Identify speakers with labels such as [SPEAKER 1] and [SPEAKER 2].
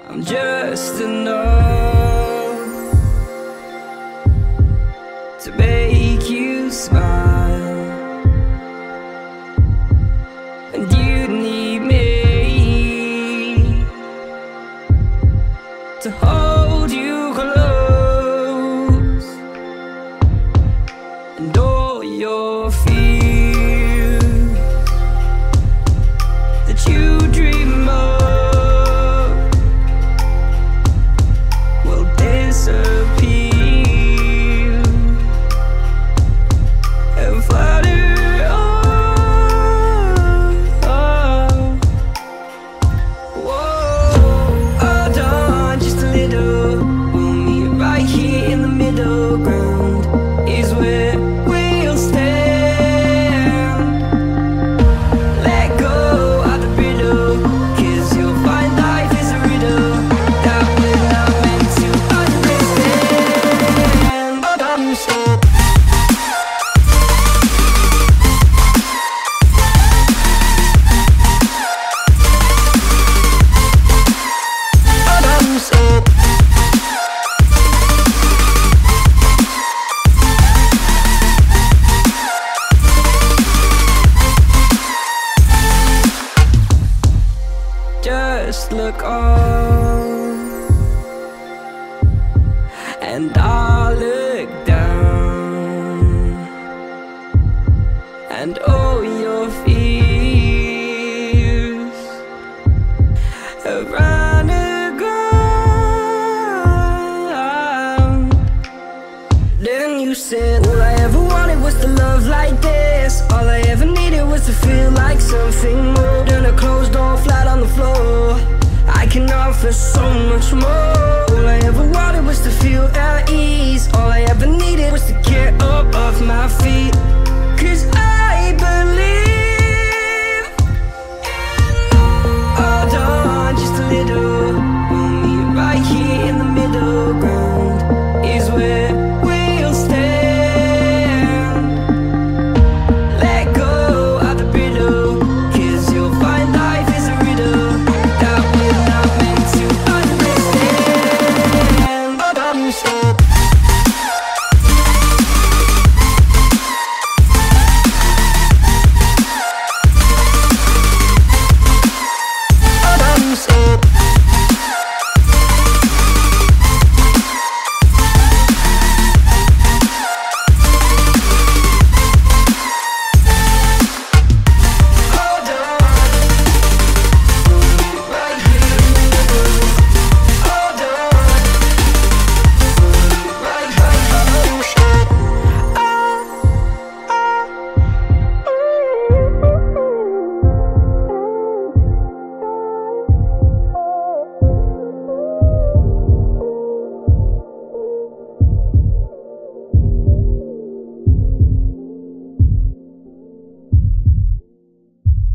[SPEAKER 1] I'm just enough to make you smile, and you need me to hold you close, and all your fears that you dream of will disappear and flutter on. Whoa, hold on just a little. We'll meet right here in the middle ground is where we'll stand. Let go of the brittle, 'cause you'll find life is a riddle that we're not meant to understand. I'm so just look on, and I'll look down, and all your fears have run aground. Then you said, all I ever wanted was to love like this. All I ever needed was to feel like something more than a closed door flat on the floor. I can offer so much more. All I ever wanted was to feel at ease. All I ever needed was to get up off my feet, 'cause I believe